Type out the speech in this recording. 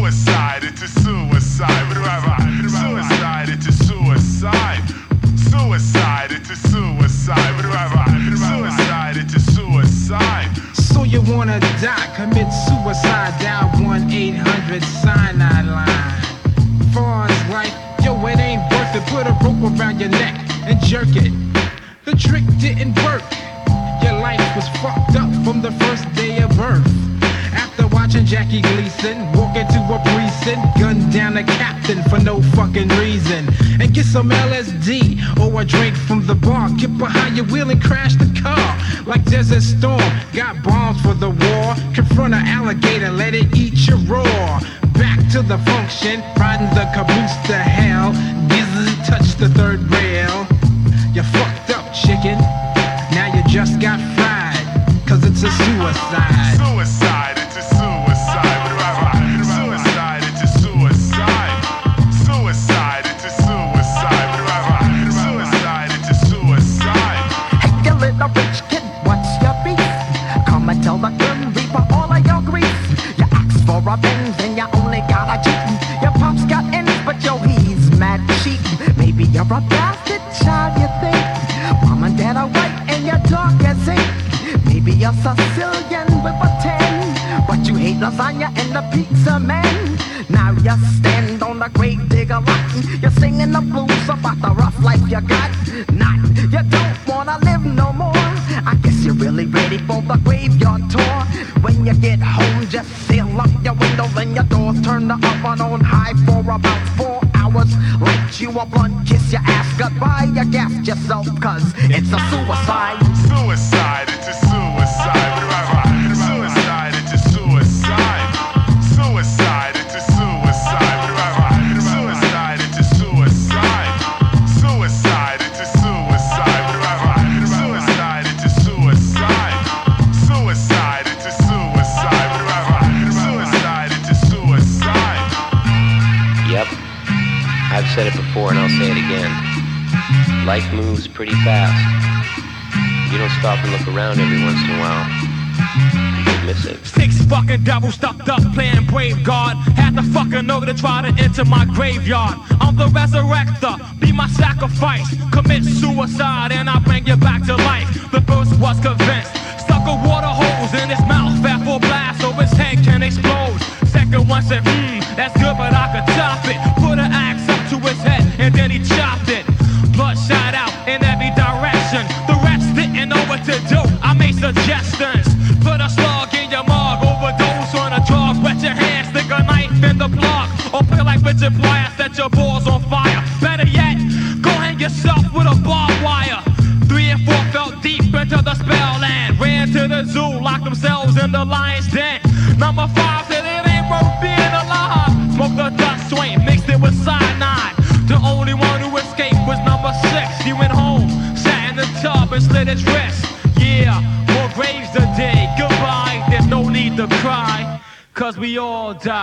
Suicide into suicide. Suicide into suicide. Suicide into suicide. Suicide into suicide. So you wanna die, commit suicide, dial 1-800-cyanide line. Far as life, yo, it ain't worth it. Put a rope around your neck and jerk it. The trick didn't work. Your life was fucked up from the first day of birth. After watching Jackie Gleason walk into a precinct, gun down a captain for no fucking reason, and get some LSD or a drink from the bar. Get behind your wheel and crash the car like Desert Storm. Got bombs for the war. Confront an alligator, let it eat your raw. Back to the function, riding the caboose to hell. Dizzy touch the third rail. You fucked up, chicken. Now you just got fried, cause it's a suicide. Suicide into suicide. Suicide into suicide. Suicide into suicide. Suicide into suicide. Hey, you little rich kid, what's your beef? Come and tell the Grim Reaper all of your grief. You asked for a Benz and you only got a Jeep. Your pops got ends, but yo, he's mad cheap. Maybe you're a bastard child, you think. Mom and dad are white and you're dark as ink. Maybe you're Sicilian with a 10, but you hate lasagna and the pizza man. Now you stand on the grave digger lot. You're singing the blues about the rough life you got. Not, you don't wanna live no more. I guess you're really ready for the graveyard tour. When you get home, just seal up your windows and your doors. Turn the oven on high for about 4 hours. Light you a blunt, kiss your ass goodbye. You gassed yourself cause it's a suicide. Suicide into suicide. Suicide into suicide. Suicide into suicide. Suicide into suicide. Suicide into suicide. Suicide into suicide. Suicide into suicide. Suicide into suicide. Yep, I've said it before and I'll say it again. Life moves pretty fast. You don't stop and look around every once in a while, you'll miss it. 6 fucking devils stuffed up playing brave guard. Had the fucking know to try to enter my graveyard. I'm the resurrector, be my sacrifice. Commit suicide and I'll bring you back to life. The first was convinced. Stuck a water hose in his mouth at full blast so his head can explode. Second one said, that's good but I could top it. Put an axe up to his head and then he chopped it. Blood shot out in every direction. The rest didn't know what to do. I made suggestions. Put a slug in your mug. Overdose on a drug. Wet your hands, stick a knife in the plug. Or play like Richard Pryor, set your balls on fire. Better yet, go hang yourself with a barbed wire. 3 and 4 fell deep into the spell land. Ran to the zoo, locked themselves in the lion's den. Number 5 said it ain't worth being alive. Smoked the dust swain, mixed it with cyanide. The only one who escaped was number 6. He went home, sat in the tub and slit his wrist. Yeah, more graves to dig. Goodbye, there's no need to cry, cause we all die.